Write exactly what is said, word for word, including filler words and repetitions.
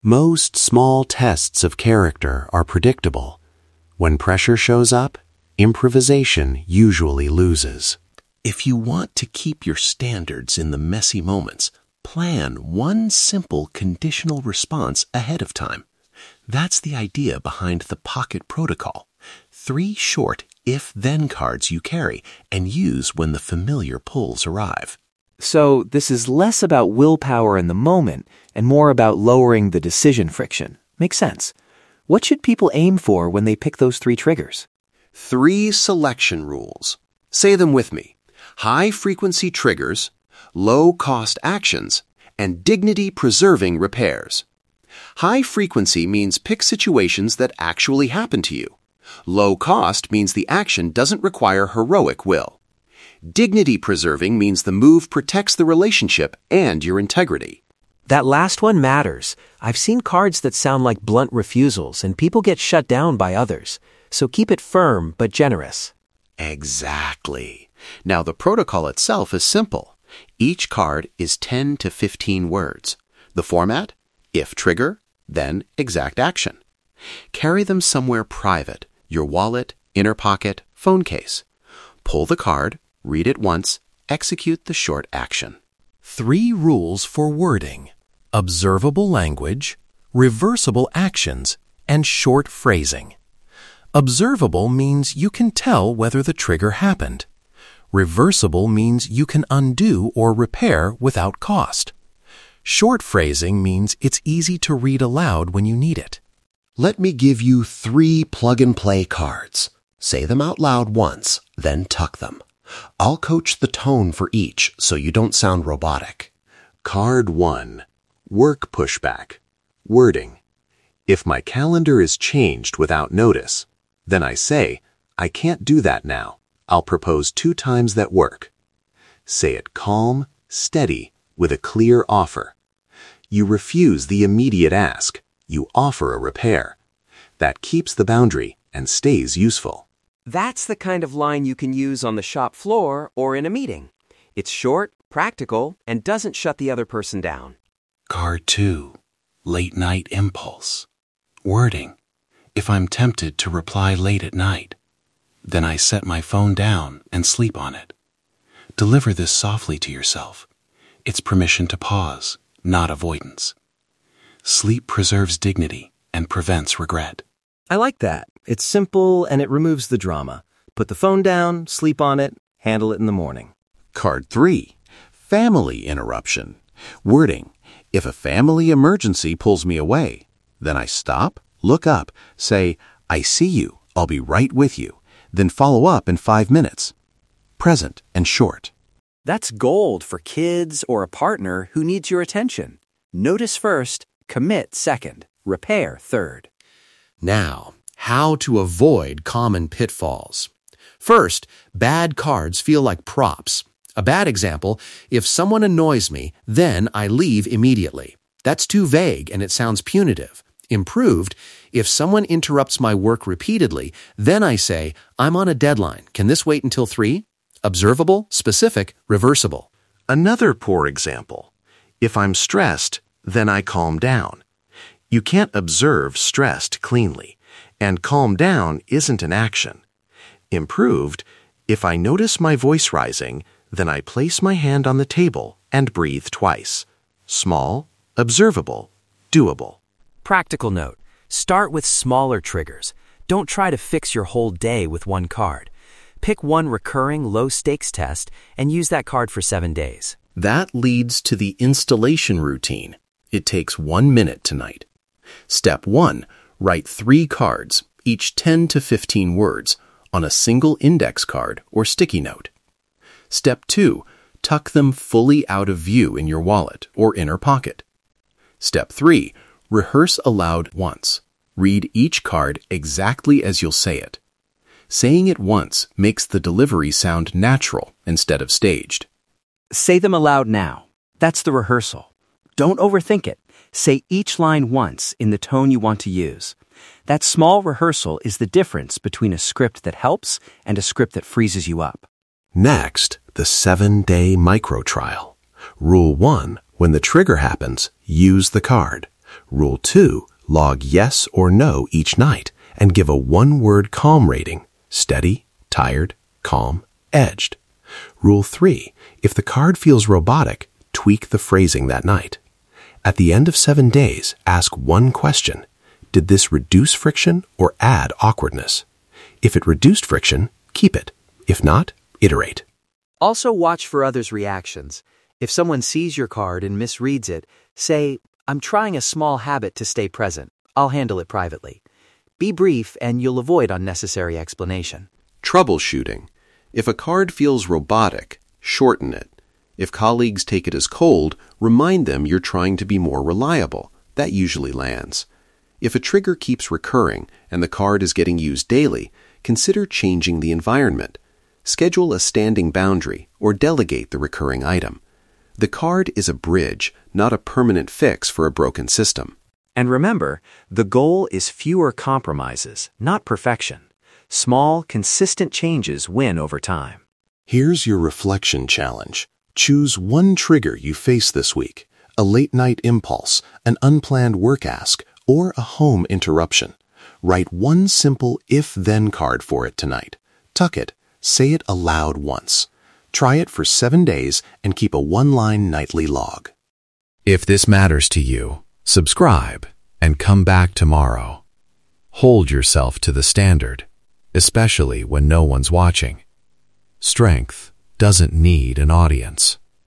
Most small tests of character are predictable. When pressure shows up, improvisation usually loses. If you want to keep your standards in the messy moments, plan one simple conditional response ahead of time. That's the idea behind the pocket protocol. Three short if-then cards you carry and use when the familiar pulls arrive. So this is less about willpower in the moment and more about lowering the decision friction. Makes sense. What should people aim for when they pick those three triggers? Three selection rules. Say them with me. High-frequency triggers, low-cost actions, and dignity-preserving repairs. High frequency means pick situations that actually happen to you. Low cost means the action doesn't require heroic will. Dignity-preserving means the move protects the relationship and your integrity. That last one matters. I've seen cards that sound like blunt refusals, and people get shut down by others. So keep it firm but generous. Exactly. Now the protocol itself is simple. Each card is ten to fifteen words. The format? If trigger, then exact action. Carry them somewhere private, your wallet, inner pocket, phone case. Pull the card, read it once, execute the short action. Three rules for wording: observable language, reversible actions, and short phrasing. Observable means you can tell whether the trigger happened. Reversible means you can undo or repair without cost. Short phrasing means it's easy to read aloud when you need it. Let me give you three plug-and-play cards. Say them out loud once, then tuck them. I'll coach the tone for each so you don't sound robotic. Card one. Work pushback. Wording. If my calendar is changed without notice, then I say, I can't do that now. I'll propose two times that work. Say it calm, steady, with a clear offer. You refuse the immediate ask. You offer a repair. That keeps the boundary and stays useful. That's the kind of line you can use on the shop floor or in a meeting. It's short, practical, and doesn't shut the other person down. Card two. Late night impulse. Wording. If I'm tempted to reply late at night, then I set my phone down and sleep on it. Deliver this softly to yourself. It's permission to pause, not avoidance. Sleep preserves dignity and prevents regret. I like that. It's simple and it removes the drama. Put the phone down, sleep on it, handle it in the morning. Card three. Family interruption. Wording. If a family emergency pulls me away, then I stop, look up, say, I see you, I'll be right with you, then follow up in five minutes. Present and short. That's gold for kids or a partner who needs your attention. Notice first, commit second, repair third. Now, how to avoid common pitfalls. First, bad cards feel like props. A bad example, if someone annoys me, then I leave immediately. That's too vague and it sounds punitive. Improved, if someone interrupts my work repeatedly, then I say, I'm on a deadline. Can this wait until three? Observable, specific, reversible. Another poor example. If I'm stressed, then I calm down. You can't observe stressed cleanly, and calm down isn't an action. Improved, if I notice my voice rising, then I place my hand on the table and breathe twice. Small, observable, doable. Practical note. Start with smaller triggers. Don't try to fix your whole day with one card. Pick one recurring low-stakes test and use that card for seven days. That leads to the installation routine. It takes one minute tonight. Step one, write three cards, each ten to fifteen words, on a single index card or sticky note. Step two, tuck them fully out of view in your wallet or inner pocket. Step three, rehearse aloud once. Read each card exactly as you'll say it. Saying it once makes the delivery sound natural instead of staged. Say them aloud now. That's the rehearsal. Don't overthink it. Say each line once in the tone you want to use. That small rehearsal is the difference between a script that helps and a script that freezes you up. Next, the seven-day micro trial. Rule one, when the trigger happens, use the card. Rule two, log yes or no each night and give a one-word calm rating: steady, tired, calm, edged. Rule three, if the card feels robotic, tweak the phrasing that night. At the end of seven days, ask one question: did this reduce friction or add awkwardness? If it reduced friction, keep it. If not, iterate. Also watch for others' reactions. If someone sees your card and misreads it, say, "I'm trying a small habit to stay present. I'll handle it privately." Be brief and you'll avoid unnecessary explanation. Troubleshooting. If a card feels robotic, shorten it. If colleagues take it as cold, remind them you're trying to be more reliable. That usually lands. If a trigger keeps recurring and the card is getting used daily, consider changing the environment. Schedule a standing boundary or delegate the recurring item. The card is a bridge, not a permanent fix for a broken system. And remember, the goal is fewer compromises, not perfection. Small, consistent changes win over time. Here's your reflection challenge. Choose one trigger you face this week: a late-night impulse, an unplanned work ask, or a home interruption. Write one simple if-then card for it tonight. Tuck it. Say it aloud once. Try it for seven days and keep a one-line nightly log. If this matters to you, subscribe and come back tomorrow. Hold yourself to the standard, especially when no one's watching. Strength doesn't need an audience.